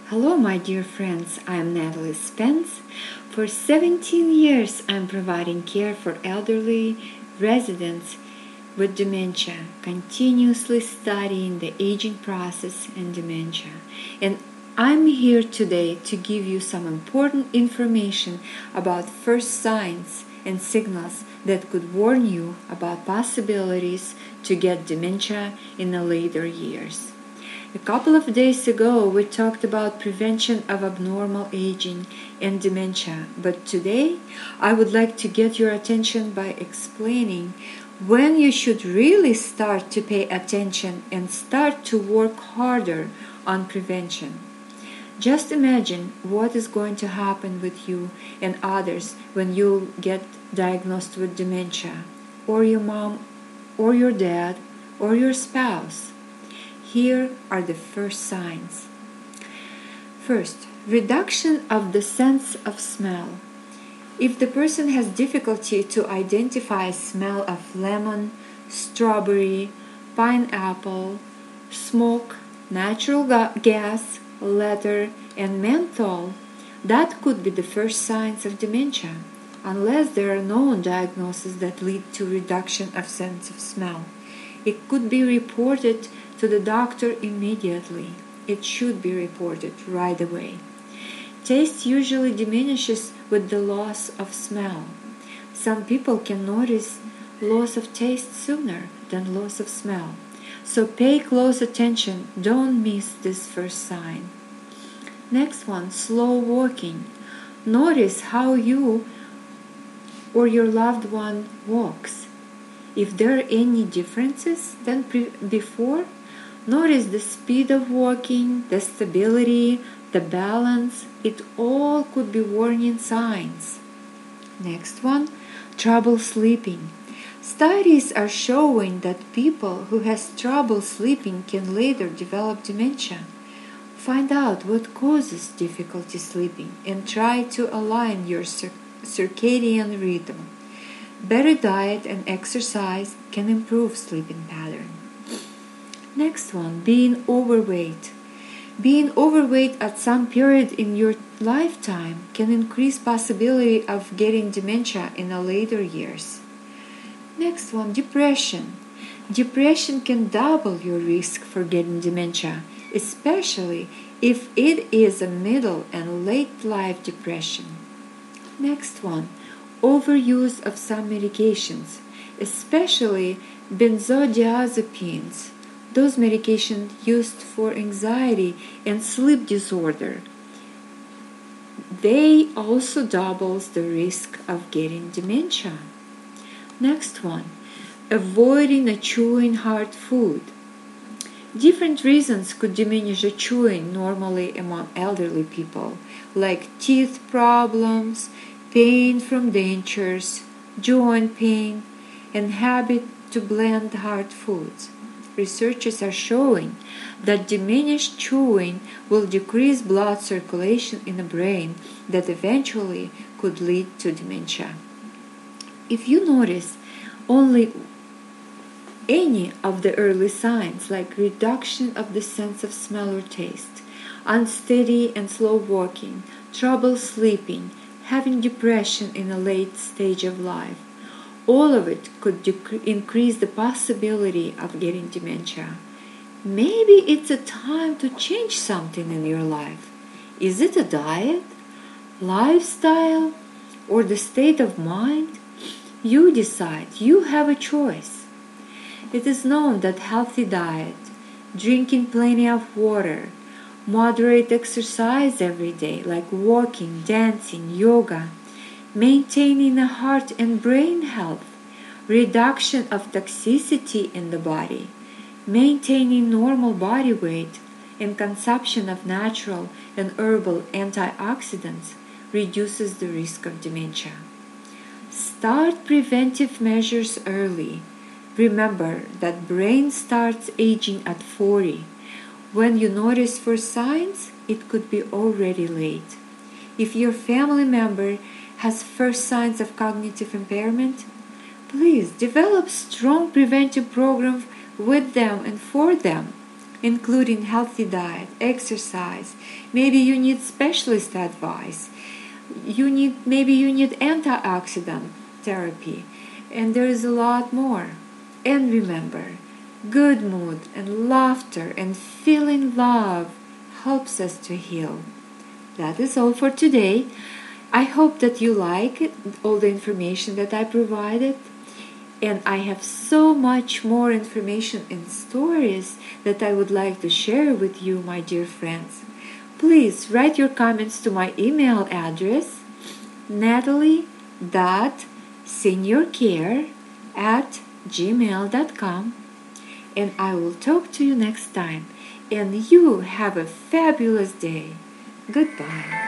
Hello, my dear friends. I am Natalie Spence. For 17 years, I am providing care for elderly residents with dementia, continuously studying the aging process and dementia. And I'm here today to give you some important information about first signs and signals that could warn you about possibilities to get dementia in the later years. A couple of days ago, we talked about prevention of abnormal aging and dementia, but today I would like to get your attention by explaining when you should really start to pay attention and start to work harder on prevention. Just imagine what is going to happen with you and others when you get diagnosed with dementia, or your mom, or your dad, or your spouse. Here are the first signs. First, reduction of the sense of smell. If the person has difficulty to identify smell of lemon, strawberry, pineapple, smoke, natural gas, leather, and menthol, that could be the first signs of dementia, unless there are known diagnoses that lead to reduction of sense of smell. It could be reported to the doctor immediately. It should be reported right away. Taste usually diminishes with the loss of smell. Some people can notice loss of taste sooner than loss of smell. So pay close attention. Don't miss this first sign. Next one, slow walking. Notice how you or your loved one walks. If there are any differences than before, notice the speed of walking, the stability, the balance. It all could be warning signs. Next one, trouble sleeping. Studies are showing that people who has trouble sleeping can later develop dementia. Find out what causes difficulty sleeping and try to align your circadian rhythm. Better diet and exercise can improve sleeping pattern. Next one, being overweight. Being overweight at some period in your lifetime can increase possibility of getting dementia in the later years. Next one, depression. Depression can double your risk for getting dementia, especially if it is a middle and late life depression. Next one, overuse of some medications, especially benzodiazepines. Those medications used for anxiety and sleep disorder. They also doubles the risk of getting dementia. Next one, avoiding a chewing hard food. Different reasons could diminish a chewing normally among elderly people, like teeth problems, pain from dentures, joint pain, and habit to blend hard foods. Researchers are showing that diminished chewing will decrease blood circulation in the brain that eventually could lead to dementia. If you notice only any of the early signs, like reduction of the sense of smell or taste, unsteady and slow walking, trouble sleeping, having depression in a late stage of life, all of it could increase the possibility of getting dementia. Maybe it's a time to change something in your life. Is it a diet, lifestyle, or the state of mind? You decide. You have a choice. It is known that healthy diet, drinking plenty of water, moderate exercise every day, like walking, dancing, yoga, maintaining a heart and brain health, reduction of toxicity in the body, maintaining normal body weight, and consumption of natural and herbal antioxidants reduces the risk of dementia. Start preventive measures early. Remember that brain starts aging at 40. When you notice first signs, it could be already late. If your family member has first signs of cognitive impairment, please develop strong preventive programs with them and for them. including healthy diet, exercise. Maybe you need specialist advice. Maybe you need antioxidant therapy, and there is a lot more. And remember, good mood and laughter and feeling love helps us to heal. That is all for today. I hope that you like it, all the information that I provided. And I have so much more information and stories that I would like to share with you, my dear friends. Please write your comments to my email address, natalie.seniorcare@gmail.com, and I will talk to you next time. And you have a fabulous day. Goodbye.